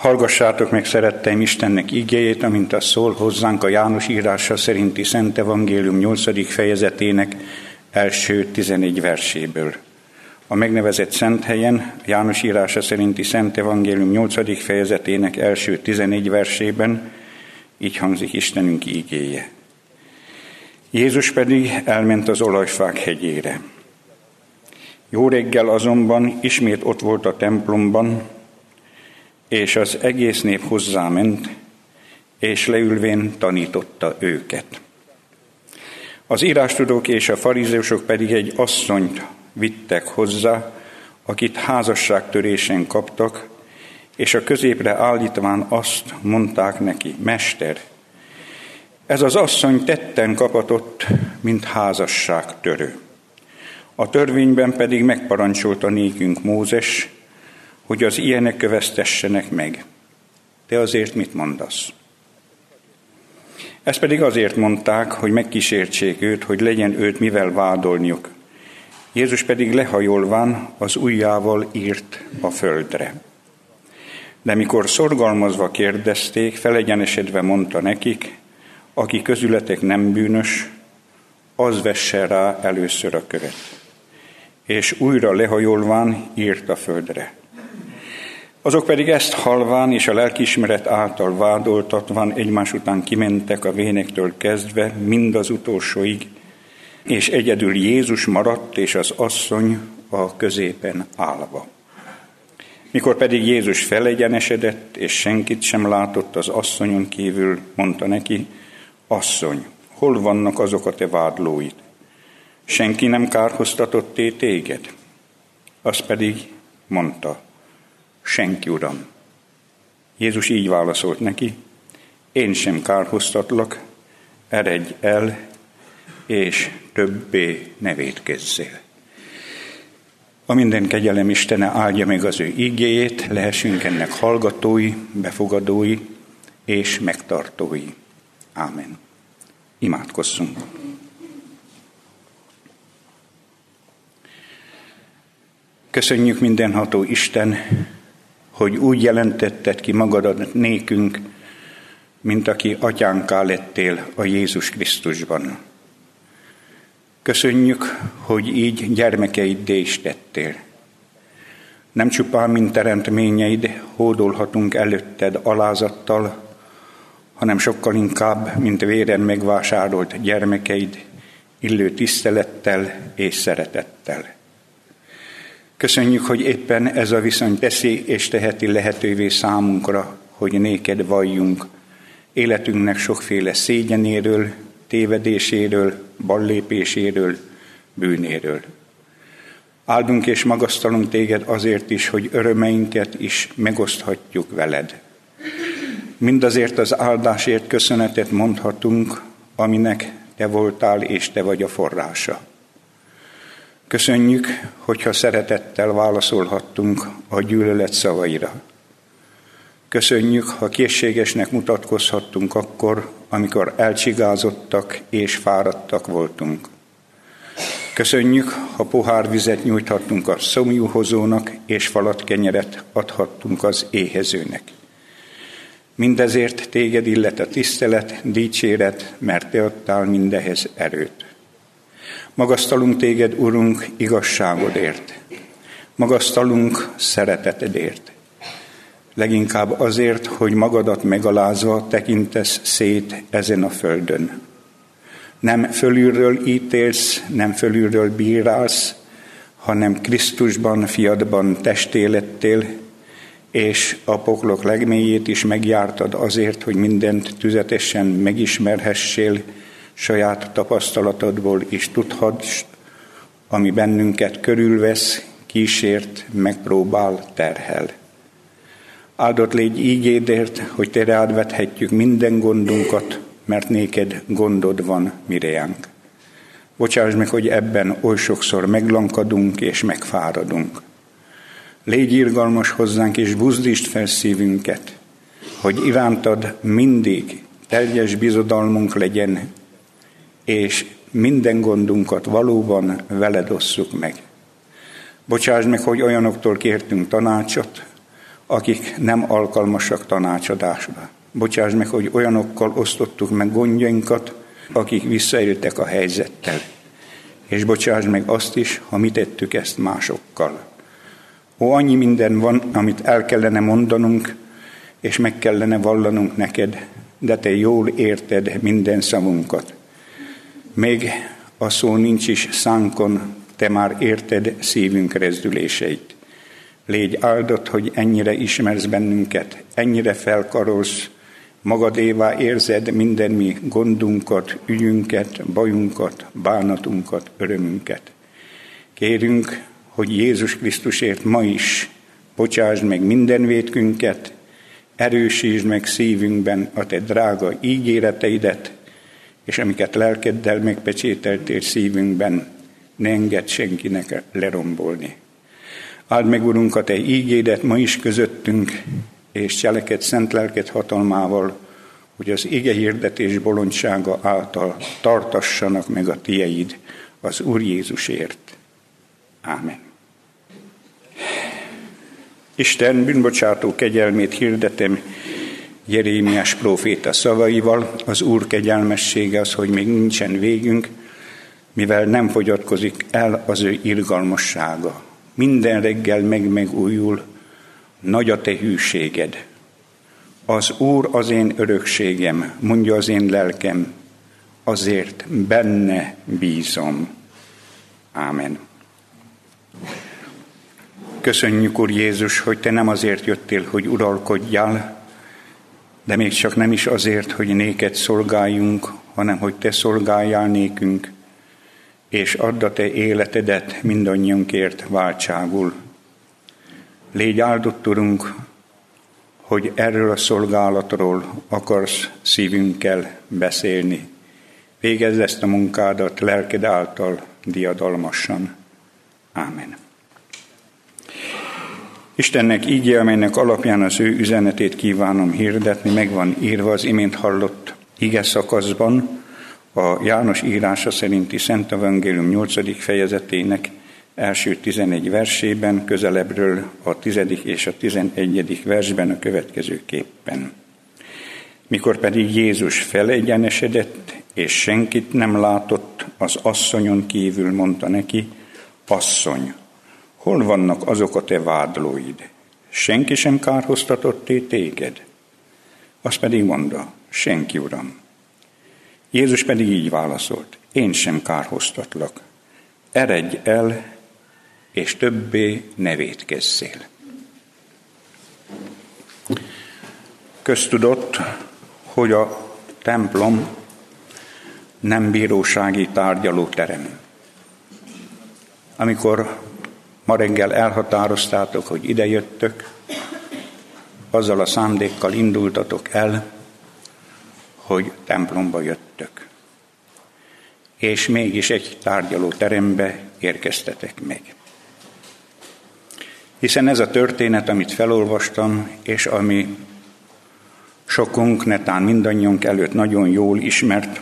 Hallgassátok meg, szeretteim, Istennek igéjét, amint az szól hozzánk a János írása szerinti Szent Evangélium 8. fejezetének első 11 verséből. A megnevezett szent helyen, János írása szerinti Szent Evangélium 8. fejezetének első 11 versében így hangzik Istenünk igéje. Jézus pedig elment az olajfák hegyére. Jó reggel azonban ismét ott volt a templomban, és az egész nép hozzáment, és leülvén tanította őket. Az írástudók és a farizeusok pedig egy asszonyt vittek hozzá, akit házasságtörésen kaptak, és a középre állítván azt mondták neki: Mester, ez az asszony tetten kapatott, mint házasságtörő. A törvényben pedig megparancsolta nékünk Mózes, hogy az ilyenek köveztessenek meg. Te azért mit mondasz? Ezt pedig azért mondták, hogy megkísértsék őt, hogy legyen őt mivel vádolniuk. Jézus pedig lehajolván az ujjával írt a földre. De mikor szorgalmazva kérdezték, felegyenesedve mondta nekik: aki közületek nem bűnös, az vesse rá először a követ. És újra lehajolván írt a földre. Azok pedig ezt halván és a lelkiismeret által vádoltatván egymás után kimentek a vénektől kezdve mind az utolsóig, és egyedül Jézus maradt és az asszony a középen állva. Mikor pedig Jézus felegyenesedett, és senkit sem látott az asszonyon kívül, mondta neki: Asszony, hol vannak azok a te vádlóid? Senki nem kárhoztatott téged? Az pedig mondta: Senki, Uram. Jézus így válaszolt neki: Én sem kárhoztatlak, eredj el, és többé ne vétkezzél. A minden kegyelem Istene áldja meg az ő igéjét, lehessünk ennek hallgatói, befogadói és megtartói. Ámen. Imádkozzunk. Köszönjük, mindenható Isten, hogy úgy jelentetted ki magadat nékünk, mint aki atyánká lettél a Jézus Krisztusban. Köszönjük, hogy így gyermekeiddé is tettél. Nem csupán, mint teremtményeid, hódolhatunk előtted alázattal, hanem sokkal inkább, mint véren megvásárolt gyermekeid, illő tisztelettel és szeretettel. Köszönjük, hogy éppen ez a viszony teszi és teheti lehetővé számunkra, hogy néked valljunk életünknek sokféle szégyenéről, tévedéséről, ballépéséről, bűnéről. Áldunk és magasztalunk téged azért is, hogy örömeinket is megoszthatjuk veled. Mindazért az áldásért köszönetet mondhatunk, aminek te voltál és te vagy a forrása. Köszönjük, hogyha szeretettel válaszolhattunk a gyűlölet szavaira. Köszönjük, ha készségesnek mutatkozhattunk akkor, amikor elcsigázottak és fáradtak voltunk. Köszönjük, ha pohár vizet nyújthattunk a szomjúhozónak, és falat kenyeret adhattunk az éhezőnek. Mindezért téged illet a tisztelet, dicséret, mert te adtál mindehez erőt. Magasztalunk téged, Urunk, igazságodért. Magasztalunk szeretetedért. Leginkább azért, hogy magadat megalázva tekintesz szét ezen a földön. Nem fölülről ítélsz, nem fölülről bírálsz, hanem Krisztusban, fiadban testé lettél, és a poklok legmélyét is megjártad azért, hogy mindent tüzetesen megismerhessél, saját tapasztalatodból is tudhass, ami bennünket körülvesz, kísért, megpróbál, terhel. Áldott légy ígédért, hogy te rád vethetjük minden gondunkat, mert néked gondod van mireánk. Bocsáss meg, hogy ebben oly sokszor meglankadunk és megfáradunk. Légy irgalmas hozzánk, és buzdítsd fel szívünket, hogy irántad mindig teljes bizodalmunk legyen, és minden gondunkat valóban veled osszuk meg. Bocsáss meg, hogy olyanoktól kértünk tanácsot, akik nem alkalmasak tanácsadásra. Bocsáss meg, hogy olyanokkal osztottuk meg gondjainkat, akik visszaéltek a helyzettel. És bocsáss meg azt is, ha mi tettük ezt másokkal. Ó, annyi minden van, amit el kellene mondanunk, és meg kellene vallanunk neked, de te jól érted minden szavunkat. Még a szó nincs is szánkon, te már érted szívünk rezdüléseit. Légy áldott, hogy ennyire ismersz bennünket, ennyire felkarolsz, magadévá érzed minden mi gondunkat, ügyünket, bajunkat, bánatunkat, örömünket. Kérünk, hogy Jézus Krisztusért ma is bocsásd meg minden vétkünket, erősítsd meg szívünkben a te drága ígéreteidet, és amiket lelkeddel megpecsételtél szívünkben, ne engedd senkinek lerombolni. Áld meg, Urunk, a te ígédet ma is közöttünk, és cseleked szent lelked hatalmával, hogy az ige hirdetés bolondsága által tartassanak meg a tieid az Úr Jézusért. Ámen. Isten bűnbocsátó kegyelmét hirdetem Jerémiás próféta szavaival. Az Úr kegyelmessége az, hogy még nincsen végünk, mivel nem fogyatkozik el az ő irgalmassága. Minden reggel megújul, nagy a te hűséged. Az Úr az én örökségem, mondja az én lelkem, azért benne bízom. Ámen. Köszönjük, Úr Jézus, hogy te nem azért jöttél, hogy uralkodjál, de még csak nem is azért, hogy néked szolgáljunk, hanem hogy te szolgáljál nékünk, és add a te életedet mindannyiunkért váltságul. Légy áldott, Urunk, hogy erről a szolgálatról akarsz szívünkkel beszélni. Végezd ezt a munkádat lelked által diadalmasan. Ámen. Istennek ígéje, amelynek alapján az ő üzenetét kívánom hirdetni, meg van írva az imént hallott ige szakaszban, a János írása szerinti Szent Evangélium 8. fejezetének első 11 versében, közelebbről a 10. és a 11. versben a következőképpen. Mikor pedig Jézus felegyenesedett, és senkit nem látott, az asszonyon kívül mondta neki: Asszony, hol vannak azok a te vádlóid? Senki sem kárhoztatott téged? Azt pedig mondta: senki, Uram. Jézus pedig így válaszolt: én sem kárhoztatlak. Eredj el, és többé ne vétkezzél. Köztudott, hogy a templom nem bírósági tárgyalóterem. Amikor ma reggel elhatároztátok, hogy idejöttök, azzal a szándékkal indultatok el, hogy templomba jöttök. És mégis egy tárgyalóterembe érkeztetek meg. Hiszen ez a történet, amit felolvastam, és ami sokunk, netán mindannyiunk előtt nagyon jól ismert,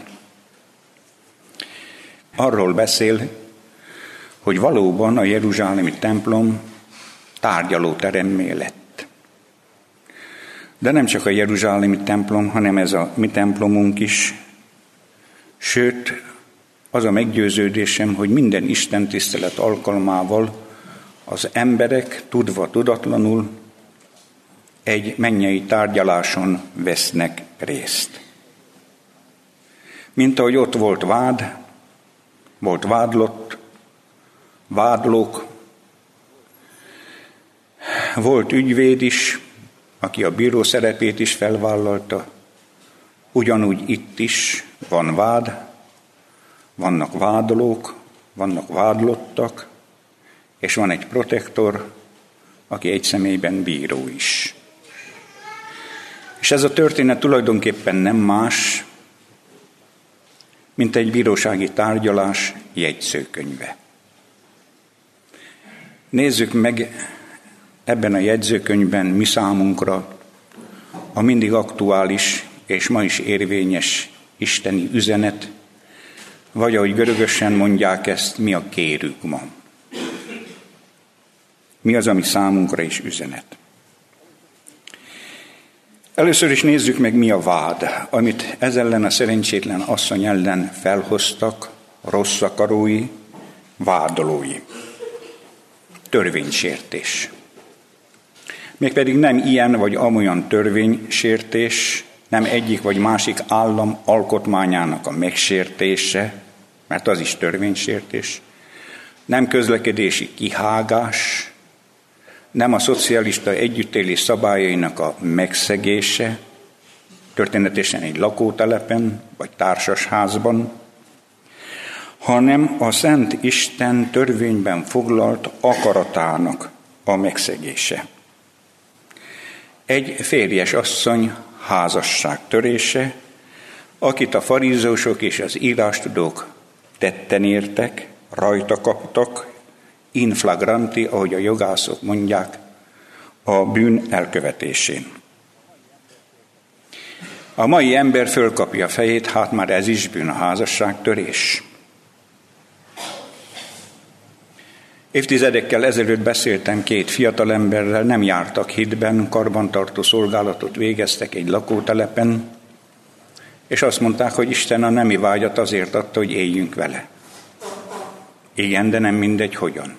arról beszél, hogy valóban a jeruzsálemi templom tárgyalóteremmé lett. De nem csak a jeruzsálemi templom, hanem ez a mi templomunk is. Sőt, az a meggyőződésem, hogy minden istentisztelet alkalmával az emberek tudva tudatlanul egy mennyei tárgyaláson vesznek részt. Mint ahogy ott volt vád, volt vádlott, vádlók, volt ügyvéd is, aki a bíró szerepét is felvállalta, ugyanúgy itt is van vád, vannak vádlók, vannak vádlottak, és van egy protektor, aki egy személyben bíró is. És ez a történet tulajdonképpen nem más, mint egy bírósági tárgyalás jegyzőkönyve. Nézzük meg ebben a jegyzőkönyvben mi számunkra a mindig aktuális és ma is érvényes isteni üzenet, vagy ahogy görögösen mondják ezt, mi a kérükma. Mi az, ami számunkra is üzenet? Először is nézzük meg, mi a vád, amit ez ellen a szerencsétlen asszony ellen felhoztak rossz akarói, vádolói. Törvénysértés. Mégpedig nem ilyen vagy amolyan törvénysértés, nem egyik vagy másik állam alkotmányának a megsértése, mert az is törvénysértés, nem közlekedési kihágás, nem a szocialista együttélés szabályainak a megszegése, történetesen egy lakótelepen vagy társasházban, hanem a Szent Isten törvényben foglalt akaratának a megszegése. Egy férjes asszony házasságtörése, akit a farizeusok és az írástudók tetten értek, rajta kaptak, in flagranti, ahogy a jogászok mondják, a bűn elkövetésén. A mai ember fölkapja a fejét, hát már ez is bűn, a házasságtörés. Évtizedekkel ezelőtt beszéltem két fiatalemberrel, nem jártak hitben, karbantartó szolgálatot végeztek egy lakótelepen, és azt mondták, hogy Isten a nemi vágyat azért adta, hogy éljünk vele. Igen, de nem mindegy, hogyan.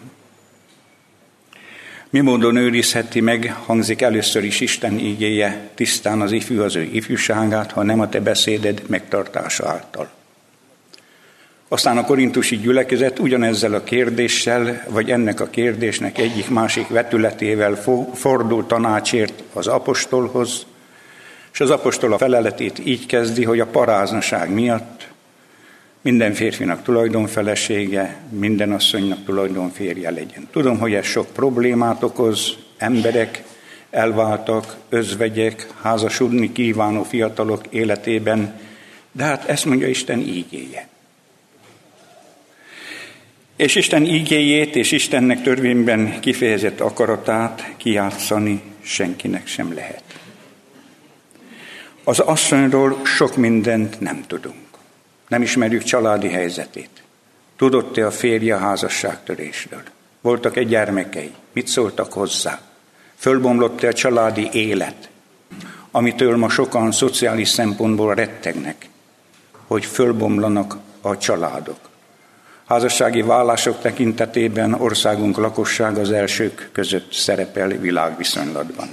Mi módon őrizheti meg, hangzik először is Isten igéje, tisztán az ifjú az ő ifjúságát, ha nem a te beszéded megtartása által. Aztán a korintusi gyülekezet ugyanezzel a kérdéssel, vagy ennek a kérdésnek egyik-másik vetületével fordul tanácsért az apostolhoz, és az apostol a feleletét így kezdi, hogy a paráznaság miatt minden férfinak tulajdonfelesége, minden asszonynak tulajdonférje legyen. Tudom, hogy ez sok problémát okoz, emberek elváltak, özvegyek, házasodni kívánó fiatalok életében, de hát ezt mondja Isten ígéje. És Isten ígéjét és Istennek törvényben kifejezett akaratát kijátszani senkinek sem lehet. Az asszonyról sok mindent nem tudunk. Nem ismerjük családi helyzetét. Tudott-e a férje a házasságtörésről? Voltak-e gyermekei? Mit szóltak hozzá? Fölbomlott-e a családi élet? Amitől ma sokan szociális szempontból rettegnek, hogy fölbomlanak a családok. Házassági vállások tekintetében országunk lakossága az elsők között szerepel világviszonylatban.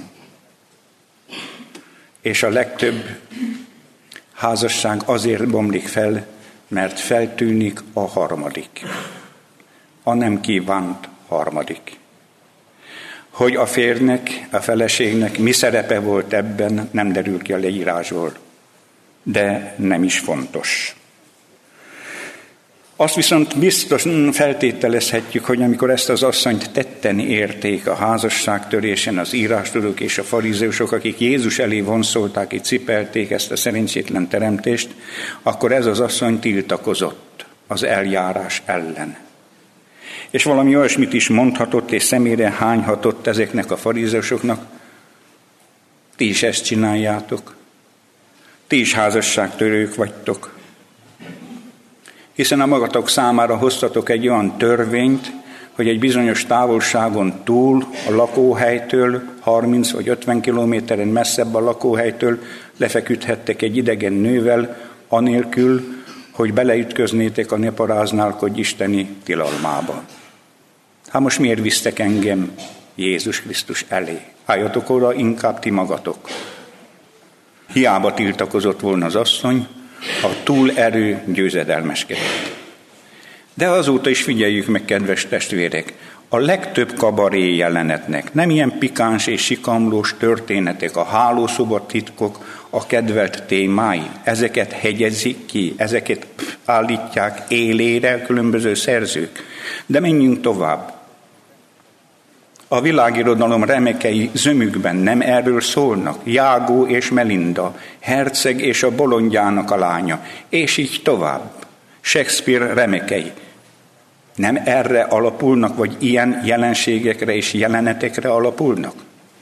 És a legtöbb házasság azért bomlik fel, mert feltűnik a harmadik. A nem kívánt harmadik. Hogy a férjnek, a feleségnek mi szerepe volt ebben, nem derül ki a leírásból, de nem is fontos. Azt viszont biztosan feltételezhetjük, hogy amikor ezt az asszonyt tetten érték a házasságtörésen az írástudók és a farizeusok, akik Jézus elé vonszolták és cipelték ezt a szerencsétlen teremtést, akkor ez az asszony tiltakozott az eljárás ellen. És valami olyasmit is mondhatott és szemére hányhatott ezeknek a farizeusoknak: ti is ezt csináljátok, ti is házasságtörők vagytok. Hiszen a magatok számára hoztatok egy olyan törvényt, hogy egy bizonyos távolságon túl a lakóhelytől, 30 vagy 50 kilométeren messzebb a lakóhelytől lefeküdhettek egy idegen nővel, anélkül, hogy beleütköznétek a ne paráználkodj isteni tilalmába. Hát most miért visztek engem Jézus Krisztus elé? Álljatok oda inkább ti magatok. Hiába tiltakozott volna az asszony, a túlerő győzedelmeskedett. De azóta is figyeljük meg, kedves testvérek, a legtöbb kabaré jelenetnek nem ilyen pikáns és sikamlós történetek, a hálószoba titkok, a kedvelt témái. Ezeket hegyezik ki, ezeket állítják élére különböző szerzők. De menjünk tovább. A világirodalom remekei zömükben nem erről szólnak. Jágó és Melinda, herceg és a bolondjának a lánya, és így tovább. Shakespeare remekei nem erre alapulnak, vagy ilyen jelenségekre és jelenetekre alapulnak?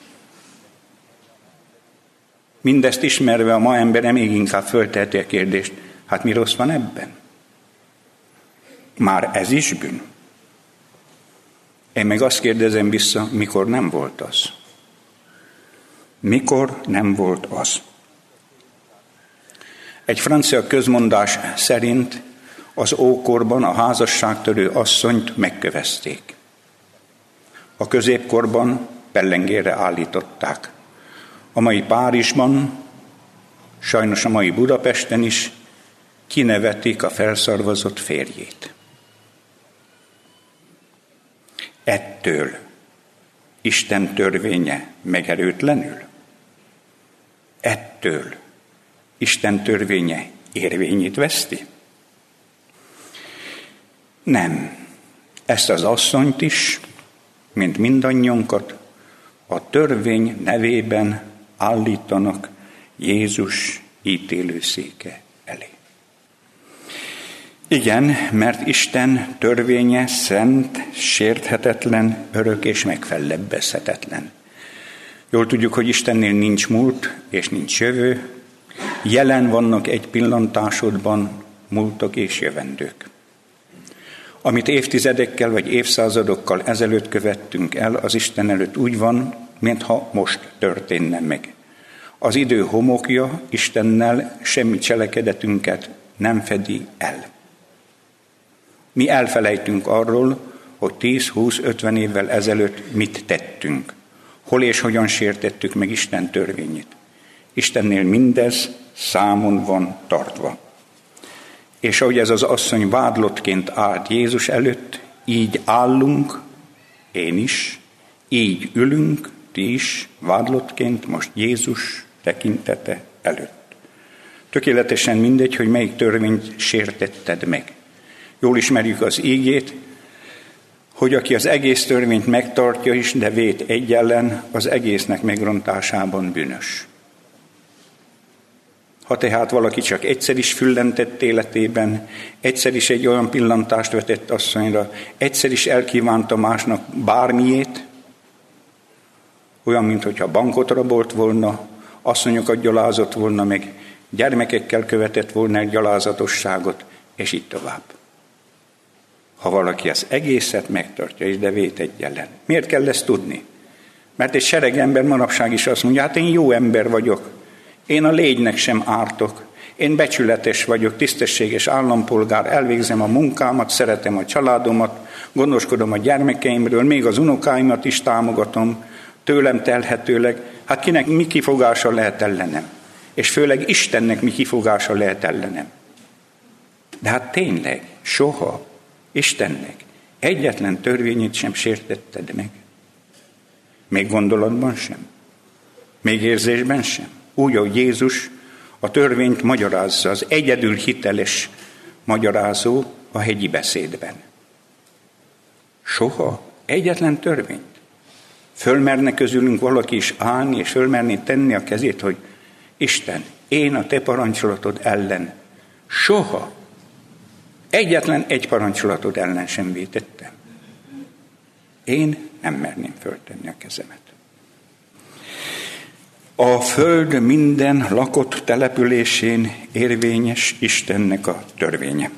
Mindezt ismerve a ma embere még inkább fölteheti a kérdést, hát mi rossz van ebben? Már ez is bűn? Én meg azt kérdezem vissza, mikor nem volt az? Mikor nem volt az? Egy francia közmondás szerint az ókorban a házasságtörő asszonyt megkövezték. A középkorban pellengérre állították. A mai Párizsban, sajnos a mai Budapesten is kinevetik a felszarvazott férjét. Ettől Isten törvénye megerőtlenül? Ettől Isten törvénye érvényét veszti? Nem. Ezt az asszonyt is, mint mindannyiunkat, a törvény nevében állítanak Jézus ítélőszéke elé. Igen, mert Isten törvénye szent, sérthetetlen, örök és megfellebbezhetetlen. Jól tudjuk, hogy Istennél nincs múlt és nincs jövő, jelen vannak egy pillantásodban múltok és jövendők. Amit évtizedekkel vagy évszázadokkal ezelőtt követtünk el, az Isten előtt úgy van, mintha most történne meg. Az idő homokja Istennel semmi cselekedetünket nem fedi el. Mi elfelejtünk arról, hogy 10-20-50 évvel ezelőtt mit tettünk, hol és hogyan sértettük meg Isten törvényét. Istennél mindez számon van tartva. És ahogy ez az asszony vádlottként állt Jézus előtt, így állunk, én is, így ülünk, ti is vádlottként most Jézus tekintete előtt. Tökéletesen mindegy, hogy melyik törvényt sértetted meg. Jól ismerjük az ígét, hogy aki az egész törvényt megtartja is, de vét egy ellen, az egésznek megrontásában bűnös. Ha tehát valaki csak egyszer is füllentett életében, egyszer is egy olyan pillantást vetett asszonyra, egyszer is elkívánta másnak bármiét, olyan, mintha bankot rabolt volna, asszonyokat gyalázott volna meg, gyermekekkel követett volna egy gyalázatosságot, és így tovább. Ha valaki az egészet megtartja, és de vét egy ellen. Miért kell ezt tudni? Mert egy sereg ember manapság is azt mondja, hát én jó ember vagyok, én a légynek sem ártok, én becsületes vagyok, tisztességes állampolgár, elvégzem a munkámat, szeretem a családomat, gondoskodom a gyermekeimről, még az unokáimat is támogatom, tőlem telhetőleg, hát kinek mi kifogása lehet ellenem? És főleg Istennek mi kifogása lehet ellenem? De hát tényleg, soha Istennek egyetlen törvényét sem sértetted meg. Még gondolatban sem. Még érzésben sem. Úgy, ahogy Jézus a törvényt magyarázza, az egyedül hiteles magyarázó a hegyi beszédben. Soha egyetlen törvényt. Fölmerne közülünk valaki is állni, és fölmerné tenni a kezét, hogy Isten, én a te parancsolatod ellen soha egyetlen egy parancsolatod ellen sem vétettem. Én nem merném föltenni a kezemet. A föld minden lakott településén érvényes Istennek a törvénye.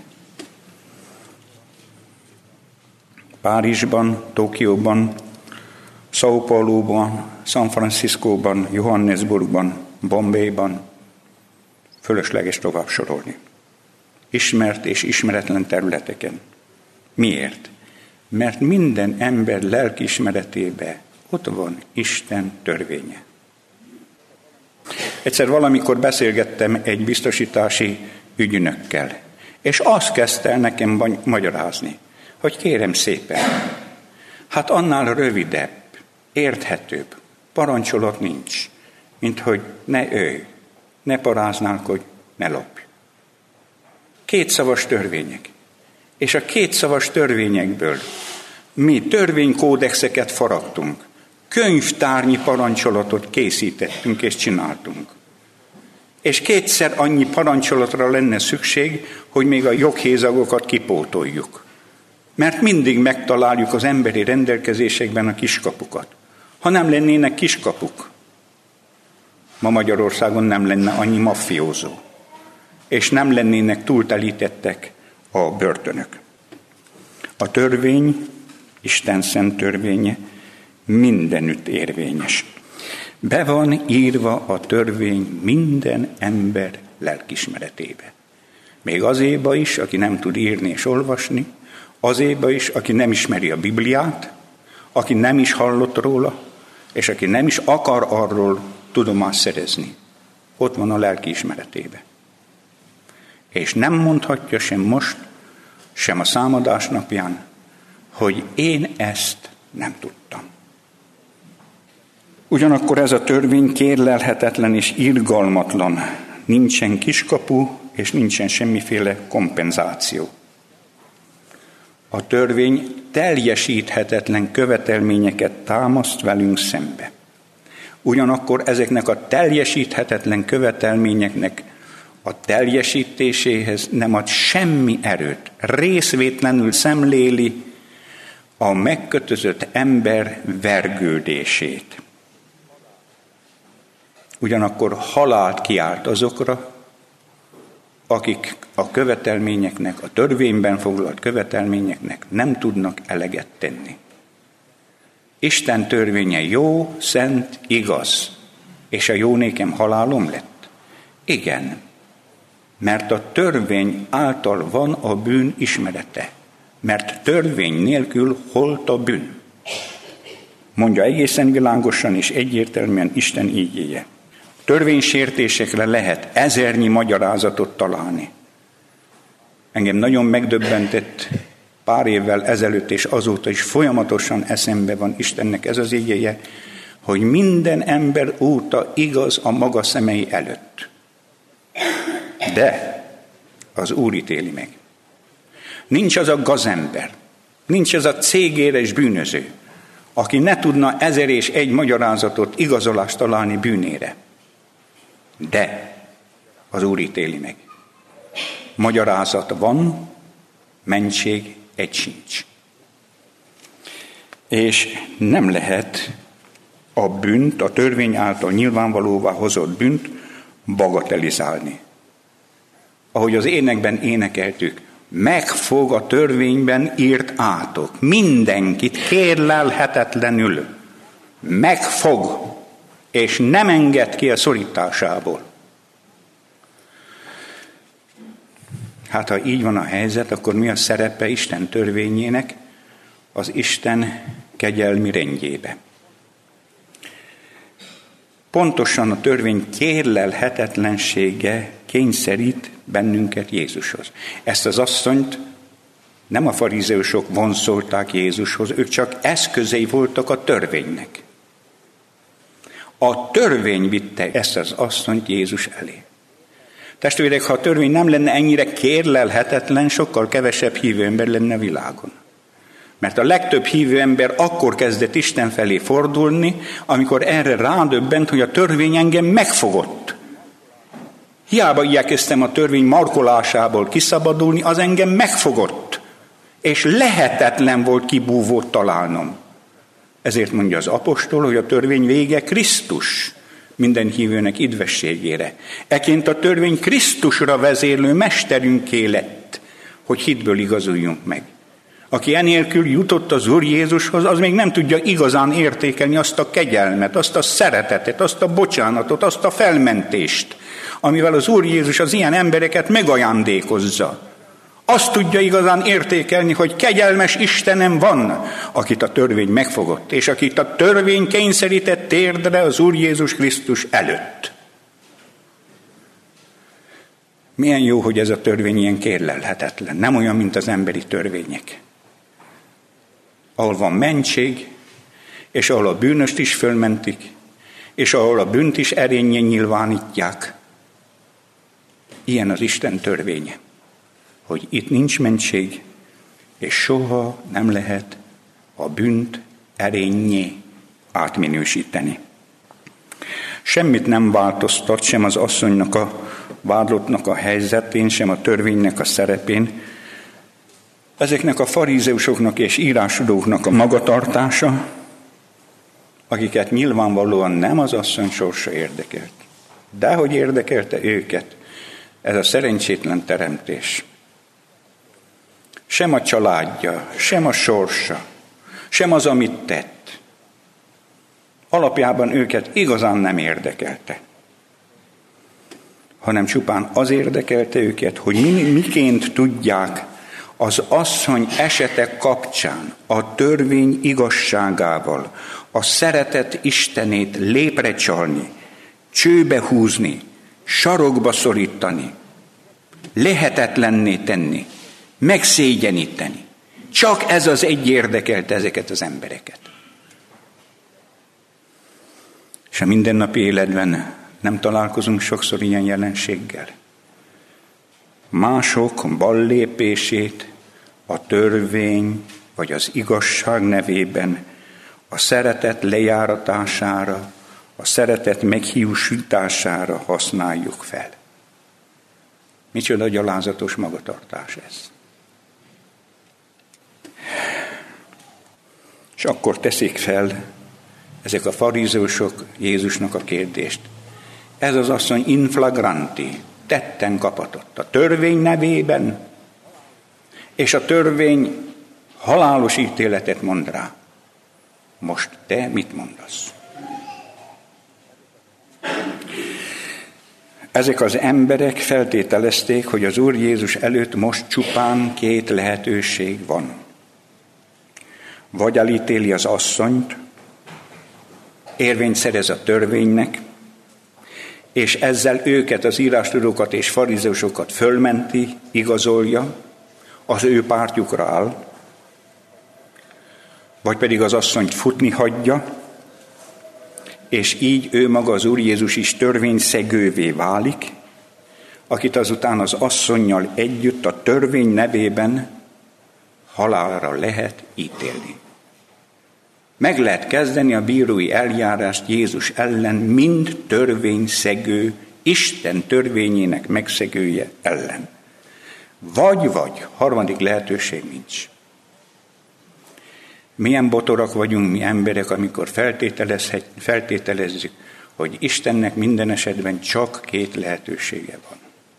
Párizsban, Tokióban, São Pauloban, San Franciscóban, Johannesburgban, Bombayban, fölösleges tovább sorolni. Ismert és ismeretlen területeken. Miért? Mert minden ember lelkiismeretében ott van Isten törvénye. Egyszer valamikor beszélgettem egy biztosítási ügynökkel, és azt kezdte el nekem magyarázni, hogy kérem szépen, hát annál rövidebb, érthetőbb parancsolat nincs, mint hogy ne ölj, ne paráználkodj, ne lopj. Kétszavas törvények. És a kétszavas törvényekből mi törvénykódexeket faragtunk, könyvtárnyi parancsolatot készítettünk és csináltunk. És kétszer annyi parancsolatra lenne szükség, hogy még a joghézagokat kipótoljuk. Mert mindig megtaláljuk az emberi rendelkezésekben a kiskapukat. Ha nem lennének kiskapuk, ma Magyarországon nem lenne annyi maffiózó, és nem lennének túltelítettek a börtönök. A törvény, Isten szent törvénye mindenütt érvényes. Be van írva a törvény minden ember lelkiismeretébe. Még azéba is, aki nem tud írni és olvasni, azéba is, aki nem ismeri a Bibliát, aki nem is hallott róla, és aki nem is akar arról tudomást szerezni. Ott van a lelkiismeretébe. És nem mondhatja sem most, sem a számadás napján, hogy én ezt nem tudtam. Ugyanakkor ez a törvény kérlelhetetlen és irgalmatlan. Nincsen kiskapu, és nincsen semmiféle kompenzáció. A törvény teljesíthetetlen követelményeket támaszt velünk szembe. Ugyanakkor ezeknek a teljesíthetetlen követelményeknek a teljesítéséhez nem ad semmi erőt. Részvétlenül szemléli a megkötözött ember vergődését. Ugyanakkor halált kiárt azokra, akik a követelményeknek, a törvényben foglalt követelményeknek nem tudnak eleget tenni. Isten törvénye jó, szent, igaz, és a jó nékem halálom lett. Igen, mert a törvény által van a bűn ismerete, mert törvény nélkül holt a bűn. Mondja egészen világosan és egyértelműen Isten ígéje. Törvénysértésekre lehet ezernyi magyarázatot találni. Engem nagyon megdöbbentett pár évvel ezelőtt, és azóta is folyamatosan eszembe van Istennek ez az ígéje, hogy minden ember óta igaz a maga szemei előtt. De az Úr ítéli meg. Nincs az a gazember, nincs az a cégéres bűnöző, aki ne tudna 1001 magyarázatot, igazolást találni bűnére. De az Úr ítéli meg. Magyarázat van, mentség egy sincs. És nem lehet a bűnt, a törvény által nyilvánvalóvá hozott bűnt bagatelizálni. Ahogy az énekben énekeltük, meg fog a törvényben írt átok. Mindenkit kérlelhetetlenül megfog, és nem enged ki a szorításából. Hát, ha így van a helyzet, akkor mi a szerepe Isten törvényének az Isten kegyelmi rendjébe? Pontosan a törvény kérlelhetetlensége kényszerít bennünket Jézushoz. Ezt az asszonyt nem a farizeusok vonszolták Jézushoz, ők csak eszközei voltak a törvénynek. A törvény vitte ezt az asszonyt Jézus elé. Testvérek, ha a törvény nem lenne ennyire kérlelhetetlen, sokkal kevesebb hívő ember lenne a világon. Mert a legtöbb hívő ember akkor kezdett Isten felé fordulni, amikor erre rádöbbent, hogy a törvény engem megfogott. Hiába igyekeztem a törvény markolásából kiszabadulni, az engem megfogott. És lehetetlen volt kibúvót találnom. Ezért mondja az apostol, hogy a törvény vége Krisztus minden hívőnek idvességére. Eként a törvény Krisztusra vezérlő mesterünké lett, hogy hitből igazuljunk meg. Aki enélkül jutott az Úr Jézushoz, az még nem tudja igazán értékelni azt a kegyelmet, azt a szeretetet, azt a bocsánatot, azt a felmentést, amivel az Úr Jézus az ilyen embereket megajándékozza. Azt tudja igazán értékelni, hogy kegyelmes Istenem van, akit a törvény megfogott, és akit a törvény kényszerített térdre az Úr Jézus Krisztus előtt. Milyen jó, hogy ez a törvény ilyen kérlelhetetlen, nem olyan, mint az emberi törvények. Ahol van mentség, és ahol a bűnöst is fölmentik, és ahol a bűnt is erényen nyilvánítják. Ilyen az Isten törvénye, hogy itt nincs mentség, és soha nem lehet a bűnt erényé átminősíteni. Semmit nem változtat sem az asszonynak, a vádlottnak a helyzetén, sem a törvénynek a szerepén. Ezeknek a farizeusoknak és írásodóknak a magatartása, akiket nyilvánvalóan nem az asszony sorsa érdekelt. De hogy érdekelte őket ez a szerencsétlen teremtés. Sem a családja, sem a sorsa, sem az, amit tett. alapjában őket igazán nem érdekelte, hanem csupán az érdekelte őket, hogy miként tudják az asszony esetek kapcsán a törvény igazságával a szeretet Istenét lépre csalni, csőbe húzni, sarokba szorítani, lehetetlenné tenni, megszégyeníteni. Csak ez az egy érdekelte ezeket az embereket. És a mindennapi életben nem találkozunk sokszor ilyen jelenséggel. Mások ballépését a törvény vagy az igazság nevében a szeretet lejáratására, a szeretet meghiúsítására használjuk fel. Micsoda gyalázatos magatartás ez. És akkor teszik fel ezek a farizeusok Jézusnak a kérdést. Ez az asszony in flagranti, tetten kapatott a törvény nevében, és a törvény halálos ítéletet mond rá. Most te mit mondasz? Ezek az emberek feltételezték, hogy az Úr Jézus előtt most csupán két lehetőség van. Vagy elítéli az asszonyt, érvényt szerez a törvénynek, és ezzel őket, az írástudókat és farizeusokat fölmenti, igazolja, az ő pártjukra áll, vagy pedig az asszonyt futni hagyja, és így ő maga az Úr Jézus is törvényszegővé válik, akit azután az asszonnyal együtt a törvény nevében halálra lehet ítélni. Meg lehet kezdeni a bírói eljárást Jézus ellen, mind törvényszegő, Isten törvényének megszegője ellen. Vagy, harmadik lehetőség nincs. Milyen botorak vagyunk mi emberek, amikor feltételezzük, hogy Istennek minden esetben csak két lehetősége van.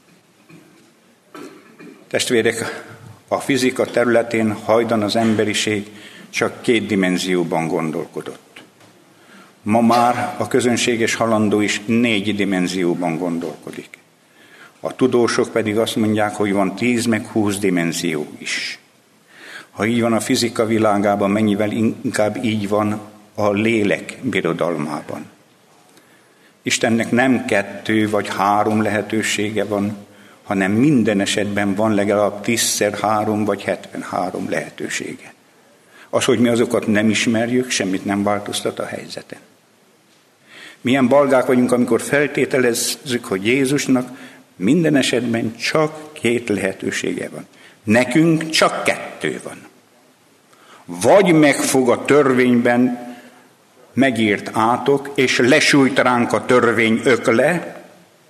Testvérek, a fizika területén hajdan az emberiség csak két dimenzióban gondolkodott. Ma már a közönséges halandó is 4 dimenzióban gondolkodik. A tudósok pedig azt mondják, hogy van 10 meg 20 dimenzió is. Ha így van a fizika világában, mennyivel inkább így van a lélek birodalmában. Istennek nem 2 vagy 3 lehetősége van, hanem minden esetben van legalább 10x3 vagy 73 lehetősége. Az, hogy mi azokat nem ismerjük, semmit nem változtat a helyzeten. Milyen balgák vagyunk, amikor feltételezzük, hogy Jézusnak minden esetben csak 2 lehetősége van. Nekünk csak 2 van. Vagy megfog a törvényben megírt átok, és lesújt ránk a törvény ökle,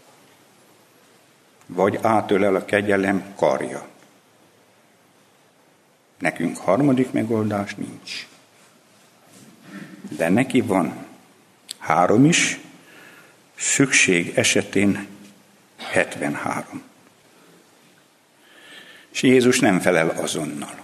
vagy átölel a kegyelem karja. Nekünk harmadik megoldás nincs. De neki van 3 is, szükség esetén 73. És Jézus nem felel azonnal.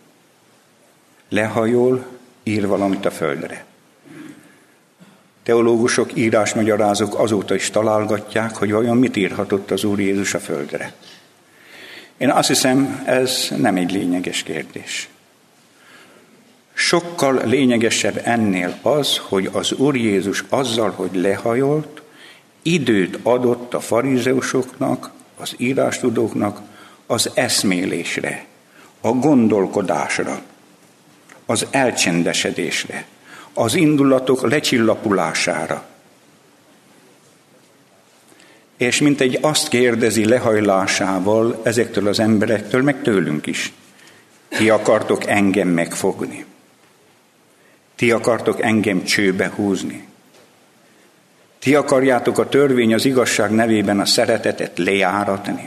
Lehajol, ír valamit a földre. Teológusok, írásmagyarázók azóta is találgatják, hogy vajon mit írhatott az Úr Jézus a földre. Én azt hiszem, ez nem egy lényeges kérdés. Sokkal lényegesebb ennél az, hogy az Úr Jézus azzal, hogy lehajolt, időt adott a farizeusoknak, az írástudóknak az eszmélésre, a gondolkodásra, az elcsendesedésre, az indulatok lecsillapulására. És mintegy azt kérdezi lehajlásával ezektől az emberektől, meg tőlünk is. Ti akartok engem megfogni? Ti akartok engem csőbe húzni? Ti akarjátok a törvény az igazság nevében a szeretetet lejáratni?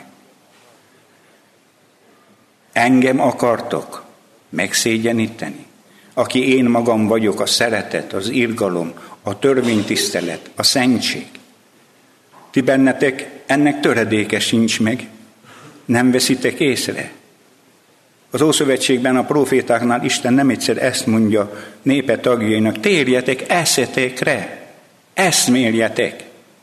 Engem akartok megszégyeníteni? Aki én magam vagyok, a szeretet, az irgalom, a törvénytisztelet, a szentség. Ti bennetek ennek töredéke sincs meg, nem veszitek észre. Az Ószövetségben a prófétáknál Isten nem egyszer ezt mondja népe tagjainak: térjetek eszetekre, eszméljetek.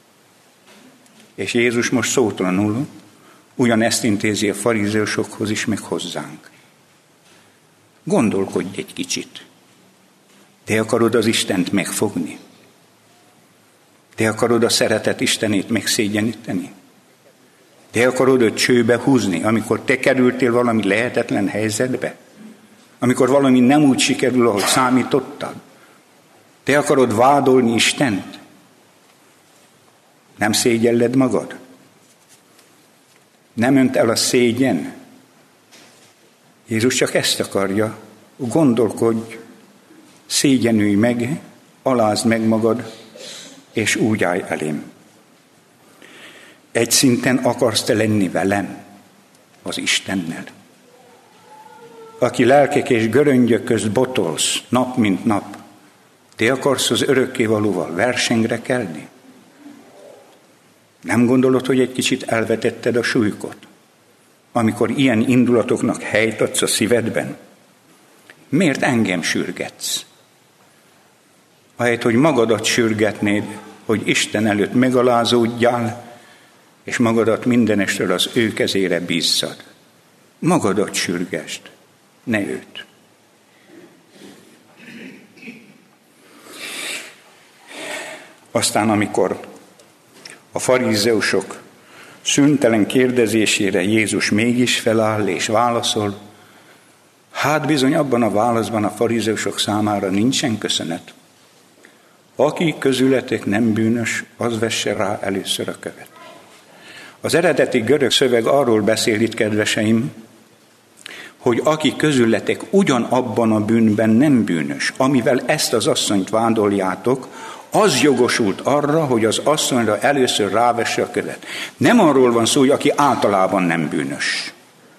És Jézus most szótlanul ugyanezt intézi a farizeusokhoz is, meg hozzánk. Gondolkodj egy kicsit. Te akarod az Istent megfogni? Te akarod a szeretet Istenét megszégyeníteni? Te akarod őt csőbe húzni, amikor te kerültél valami lehetetlen helyzetbe? Amikor valami nem úgy sikerül, ahogy számítottad? Te akarod vádolni Istent? Nem szégyelled magad? Nem önt el a szégyen? Jézus csak ezt akarja: gondolkodj, szégyenülj meg, alázd meg magad, és úgy állj elém. Egy szinten akarsz te lenni velem, az Istennel, aki lelkek és göröngyök közt botolsz nap mint nap. Te akarsz az örökkévalóval versengre kelni? Nem gondolod, hogy egy kicsit elvetetted a súlykot, amikor ilyen indulatoknak helyt adsz a szívedben? Miért engem sürgetsz? Ahelyett, hogy magadat sürgetnéd, hogy Isten előtt megalázódjál, és magadat mindenestől az ő kezére bízzad. Magadat sürgesd, ne őt. Aztán, amikor a farizeusok szüntelen kérdezésére Jézus mégis feláll és válaszol, hát bizony abban a válaszban a farizeusok számára nincsen köszönet. Aki közületek nem bűnös, az vesse rá először a követ. Az eredeti görög szöveg arról beszél itt, kedveseim, hogy aki közületek ugyanabban a bűnben nem bűnös, amivel ezt az asszonyt vádoljátok, az jogosult arra, hogy az asszonyra először rávesse a követ. Nem arról van szó, hogy aki általában nem bűnös.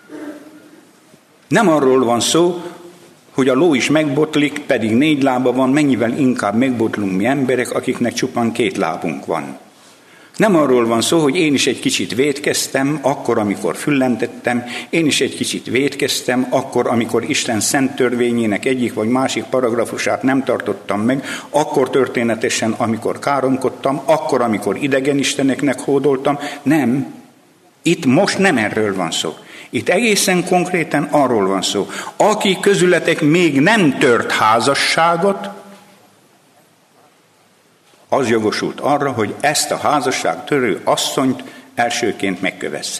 Nem arról van szó, hogy a ló is megbotlik, pedig 4 lába van, mennyivel inkább megbotlunk mi emberek, akiknek csupán 2 lábunk van. Nem arról van szó, hogy én is egy kicsit vétkeztem, akkor, amikor füllentettem, én is egy kicsit vétkeztem, akkor, amikor Isten szent törvényének egyik vagy másik paragrafusát nem tartottam meg, akkor történetesen, amikor káromkodtam, akkor, amikor idegen isteneknek hódoltam. Nem, itt most nem erről van szó. Itt egészen konkrétan arról van szó: aki közületek még nem tört házasságot, az jogosult arra, hogy ezt a házasság törő asszonyt elsőként megkövessze.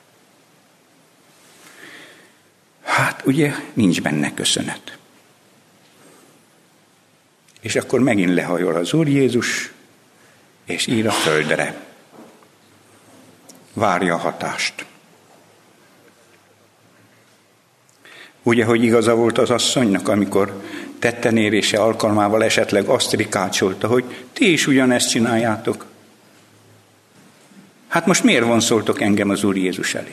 Hát ugye nincs benne köszönet. És akkor megint lehajol az Úr Jézus, és ír a földre. Várja a hatást. Ugye, hogy igaza volt az asszonynak, amikor tettenérése alkalmával esetleg azt rikácsolta, hogy ti is ugyanezt csináljátok. Hát most miért vonszoltok engem az Úr Jézus elé?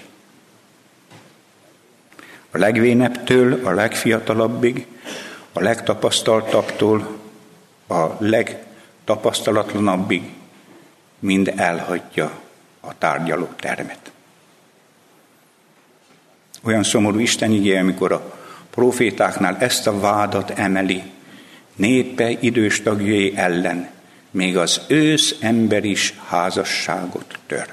A legvénebbtől a legfiatalabbig, a legtapasztaltabbtól a legtapasztalatlanabbig mind elhagyja a tárgyaló termet. Olyan szomorú Isten igéje, amikor a profétáknál ezt a vádat emeli népe idős tagjai ellen, még az ősz ember is házasságot tör.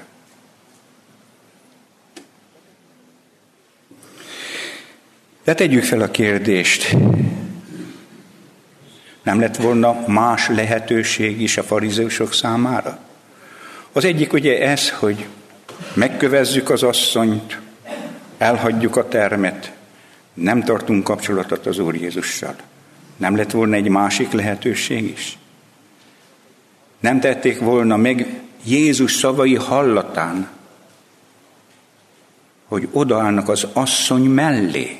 De tegyük fel a kérdést, nem lett volna más lehetőség is a farizeusok számára? Az egyik ugye ez, hogy megkövezzük az asszonyt, elhagyjuk a termet, nem tartunk kapcsolatot az Úr Jézussal. Nem lett volna egy másik lehetőség is? Nem tették volna meg Jézus szavai hallatán, hogy odaállnak az asszony mellé,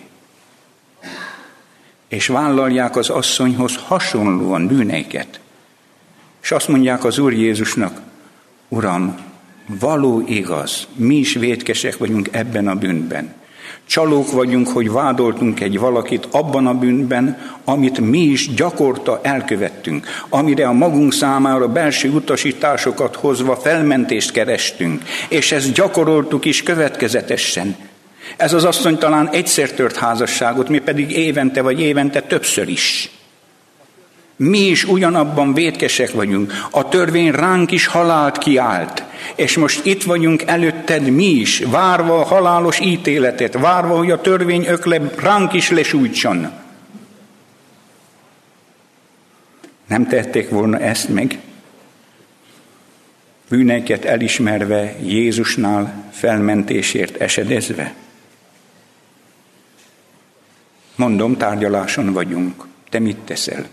és vállalják az asszonyhoz hasonlóan bűneiket, és azt mondják az Úr Jézusnak: Uram, való igaz, mi is vétkesek vagyunk ebben a bűnben. Csalók vagyunk, hogy vádoltunk egy valakit abban a bűnben, amit mi is gyakorta elkövettünk, amire a magunk számára belső utasításokat hozva felmentést kerestünk, és ezt gyakoroltuk is következetesen. Ez az asszony talán egyszer tört házasságot, mi pedig évente vagy évente többször is. Mi is ugyanabban vétkesek vagyunk. A törvény ránk is halált kiált. És most itt vagyunk előtted mi is, várva a halálos ítéletet, várva, hogy a törvény ökle ránk is lesújtson. Nem tették volna ezt meg? Bűneiket elismerve, Jézusnál felmentésért esedezve? Mondom, tárgyaláson vagyunk. Te mit teszel?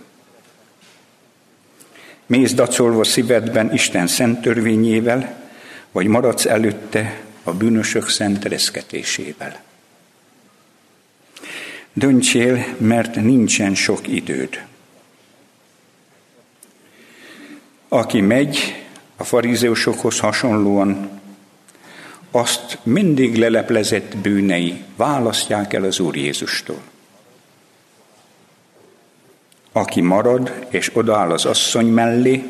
Mész dacolva szívedben Isten szent törvényével, vagy maradsz előtte a bűnösök szent reszketésével? Döntsél, mert nincsen sok időd. Aki megy a farizeusokhoz hasonlóan, azt mindig leleplezett bűnei választják el az Úr Jézustól. Aki marad és odaáll az asszony mellé,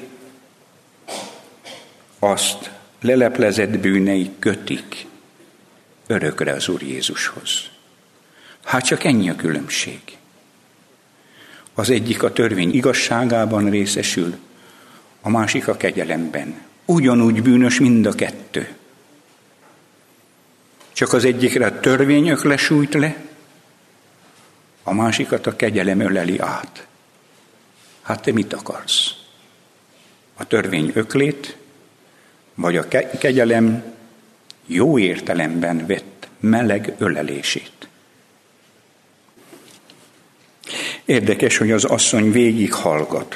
azt leleplezett bűnei kötik örökre az Úr Jézushoz. Hát csak ennyi a különbség. Az egyik a törvény igazságában részesül, a másik a kegyelemben. Ugyanúgy bűnös mind a kettő. Csak az egyikre a törvény ökle sújt le, a másikat a kegyelem öleli át. Hát te mit akarsz? A törvény öklét, vagy a kegyelem jó értelemben vett meleg ölelését? Érdekes, hogy az asszony végig hallgat.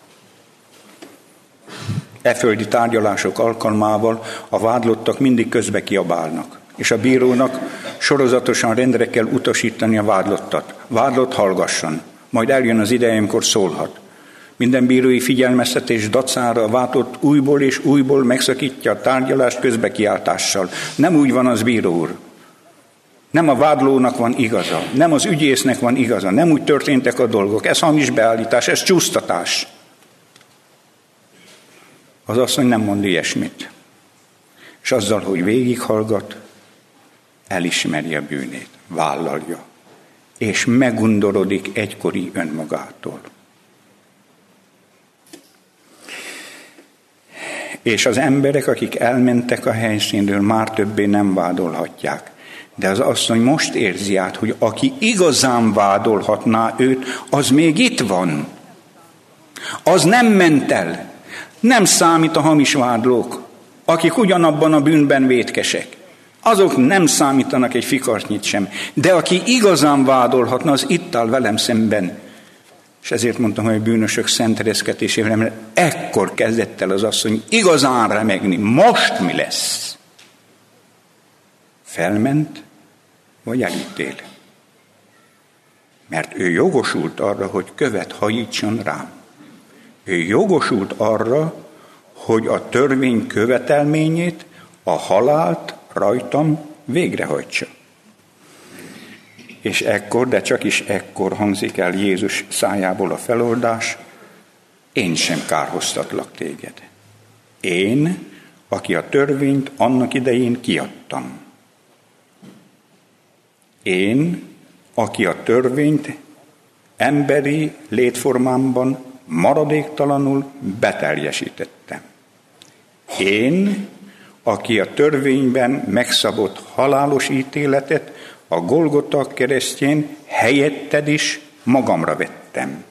E földi tárgyalások alkalmával a vádlottak mindig közbe kiabálnak, és a bírónak sorozatosan rendre kell utasítani a vádlottat. Vádlott hallgasson, majd eljön az ideje, amikor szólhat. Minden bírói figyelmeztetés dacára a vádlott újból és újból megszakítja a tárgyalást közbekiáltással. Nem úgy van az, bíró úr. Nem a vádlónak van igaza, nem az ügyésznek van igaza, nem úgy történtek a dolgok. Ez hamis beállítás, ez csúsztatás. Az asszony nem mond ilyesmit. És azzal, hogy végighallgat, elismeri a bűnét, vállalja, és megundorodik egykori önmagától. És az emberek, akik elmentek a helyszínről, már többé nem vádolhatják. De az asszony most érzi át, hogy aki igazán vádolhatná őt, az még itt van. Az nem ment el. Nem számít a hamis vádlók, akik ugyanabban a bűnben vétkesek. Azok nem számítanak egy fikartnyit sem. De aki igazán vádolhatna, az itt áll velem szemben. És ezért mondtam, hogy a bűnösök szent reszketésével, mert ekkor kezdett el az asszony igazán remegni. Most mi lesz? Felment, vagy elítél? Mert ő jogosult arra, hogy követ hajítson rám. Ő jogosult arra, hogy a törvény követelményét, a halált rajtam végrehajtsa. És ekkor, de csak is ekkor hangzik el Jézus szájából a feloldás: én sem kárhoztatlak téged. Én, aki a törvényt annak idején kiadtam. Én, aki a törvényt emberi létformámban maradéktalanul beteljesítettem. Én, aki a törvényben megszabott halálos ítéletet a Golgota keresztjén helyetted is magamra vettem.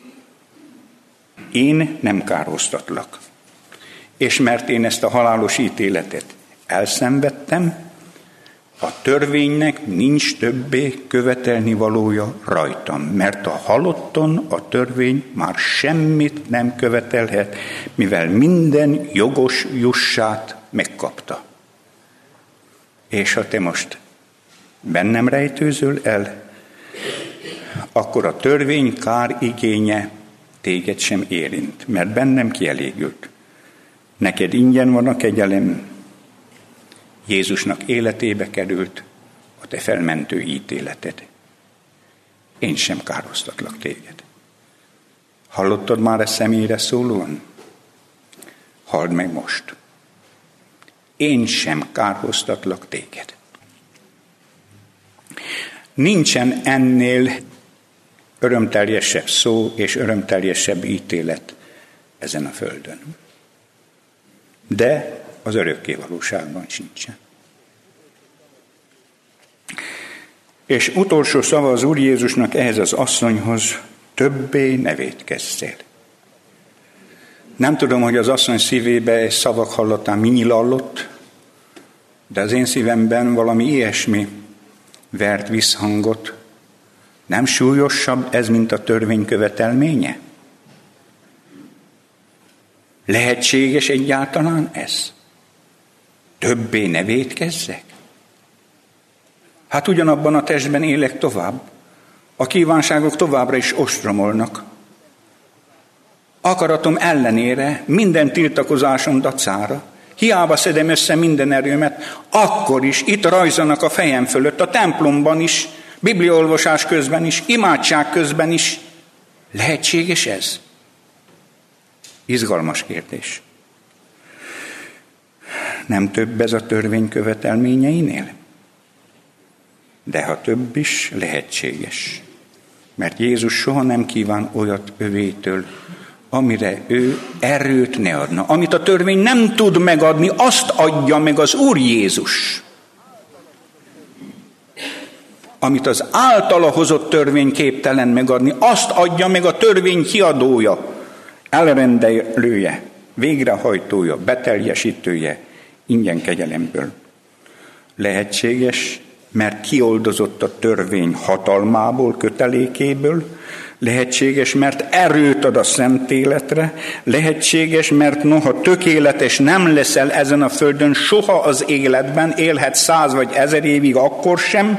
Én nem kárhoztatlak. És mert én ezt a halálos ítéletet elszenvedtem, a törvénynek nincs többé követelni valója rajtam, mert a halotton a törvény már semmit nem követelhet, mivel minden jogos jussát megkapta. És ha te most bennem rejtőzöl el, akkor a törvény kár igénye téged sem érint, mert bennem kielégült. Neked ingyen van a kegyelem, Jézusnak életébe került a te felmentő ítéleted. Én sem kárhoztatlak téged. Hallottad már ezt személyre szólóan? Halld meg most. Én sem kárhoztatlak téged. Nincsen ennél örömteljesebb szó és örömteljesebb ítélet ezen a földön. De az örökké valóságban sincsen. És utolsó szava az Úr Jézusnak ehhez az asszonyhoz: többé ne vétkezzél. Nem tudom, hogy az asszony szívébe szavak hallatán mi nyilallott, de az én szívemben valami ilyesmi vert visszhangot. Nem súlyosabb ez, mint a törvény követelménye? Lehetséges egyáltalán ez? Többé ne vétkezzek? Hát ugyanabban a testben élek tovább. A kívánságok továbbra is ostromolnak. Akaratom ellenére, minden tiltakozásom dacára, hiába szedem össze minden erőmet, akkor is itt rajzanak a fejem fölött, a templomban is, bibliaolvasás közben is, imádság közben is. Lehetséges ez? Izgalmas kérdés. Nem több ez a törvény követelményeinél? De ha több is, lehetséges. Mert Jézus soha nem kíván olyat övétől, amire ő erőt ne adna. Amit a törvény nem tud megadni, azt adja meg az Úr Jézus. Amit az általa hozott törvény képtelen megadni, azt adja meg a törvény kiadója, elrendelője, végrehajtója, beteljesítője, ingyen kegyelemből. Lehetséges, mert kioldozott a törvény hatalmából, kötelékéből, lehetséges, mert erőt ad a szent életre, lehetséges, mert noha tökéletes nem leszel ezen a földön soha az életben, élhet 100 vagy 1000 évig, akkor sem,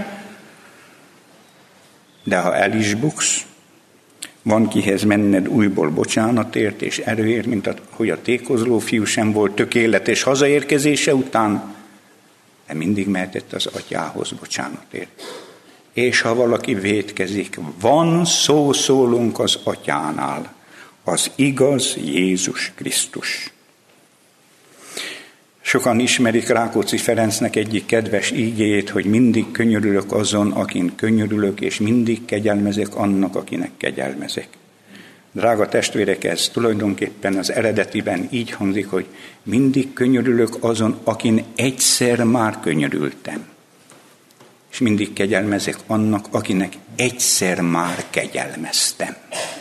de ha el is buksz, van kihez menned újból bocsánatért és erőért, mint hogy a tékozló fiú sem volt tökéletes hazaérkezése után, de mindig mehetett az atyához bocsánatért. És ha valaki vétkezik, van szólunk az atyánál, az igaz Jézus Krisztus. Sokan ismerik Rákóczi Ferencnek egyik kedves ígéjét, hogy mindig könyörülök azon, akin könyörülök, és mindig kegyelmezek annak, akinek kegyelmezek. Drága testvérek, ez tulajdonképpen az eredetiben így hangzik, hogy mindig könyörülök azon, akin egyszer már könyörültem. És mindig kegyelmezek annak, akinek egyszer már kegyelmeztem.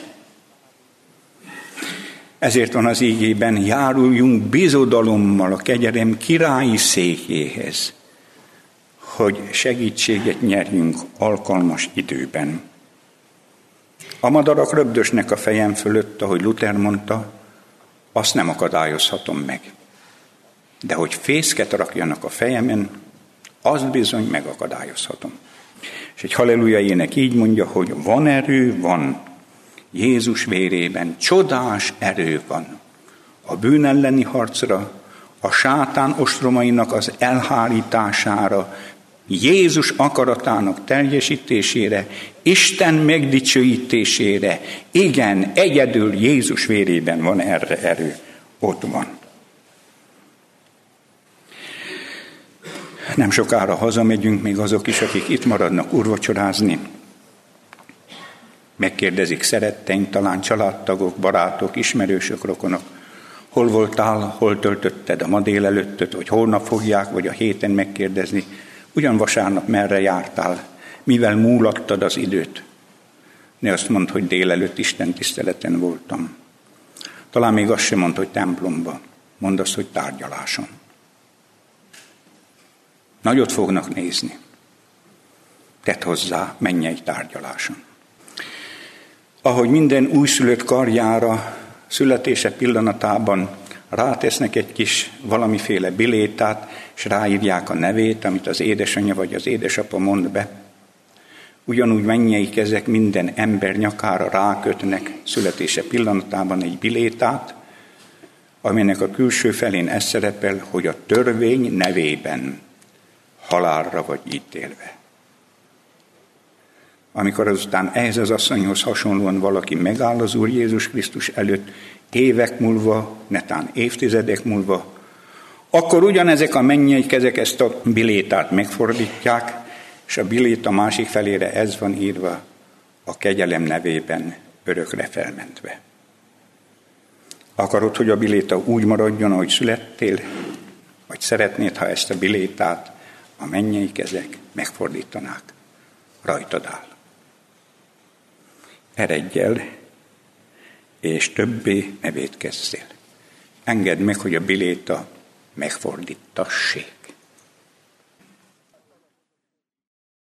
Ezért van az ígében: járuljunk bizodalommal a kegyelem királyi székéhez, hogy segítséget nyerjünk alkalmas időben. A madarak röbdösnek a fejem fölött, ahogy Luther mondta, azt nem akadályozhatom meg. De hogy fészket rakjanak a fejemen, azt bizony megakadályozhatom. És egy halleluja ének így mondja, hogy van erő, van. Jézus vérében csodás erő van. A bűn elleni harcra, a sátán ostromainak az elhárítására, Jézus akaratának teljesítésére, Isten megdicsőítésére. Igen, egyedül Jézus vérében van erre erő. Ott van. Nem sokára hazamegyünk, még azok is, akik itt maradnak úrvacsorázni. Megkérdezik szeretteink, talán családtagok, barátok, ismerősök, rokonok, hol voltál, hol töltötted a ma délelőttöt, vagy holnap fogják, vagy a héten megkérdezni, ugyan vasárnap merre jártál, mivel múlattad az időt. Ne azt mondd, hogy délelőtt Isten tiszteleten voltam. Talán még azt sem mondd, hogy templomba. Mondd azt, hogy tárgyaláson. Nagyot fognak nézni. Tedd hozzá, menj egy tárgyaláson. Ahogy minden újszülött karjára születése pillanatában rátesznek egy kis valamiféle bilétát, és ráírják a nevét, amit az édesanyja vagy az édesapa mond be, ugyanúgy mennyei kezek minden ember nyakára rákötnek születése pillanatában egy bilétát, aminek a külső felén ez szerepel, hogy a törvény nevében halálra vagy ítélve. Amikor azután ehhez az asszonyhoz hasonlóan valaki megáll az Úr Jézus Krisztus előtt, évek múlva, netán évtizedek múlva, akkor ugyanezek a mennyei kezek ezt a bilétát megfordítják, és a biléta másik felére ez van írva, a kegyelem nevében örökre felmentve. Akarod, hogy a biléta úgy maradjon, ahogy születtél, vagy szeretnéd, ha ezt a bilétát a mennyei kezek megfordítanák? Rajtad áll. Eredj el, és többé ne vétkezzél. Engedd meg, hogy a biléta megfordítassék.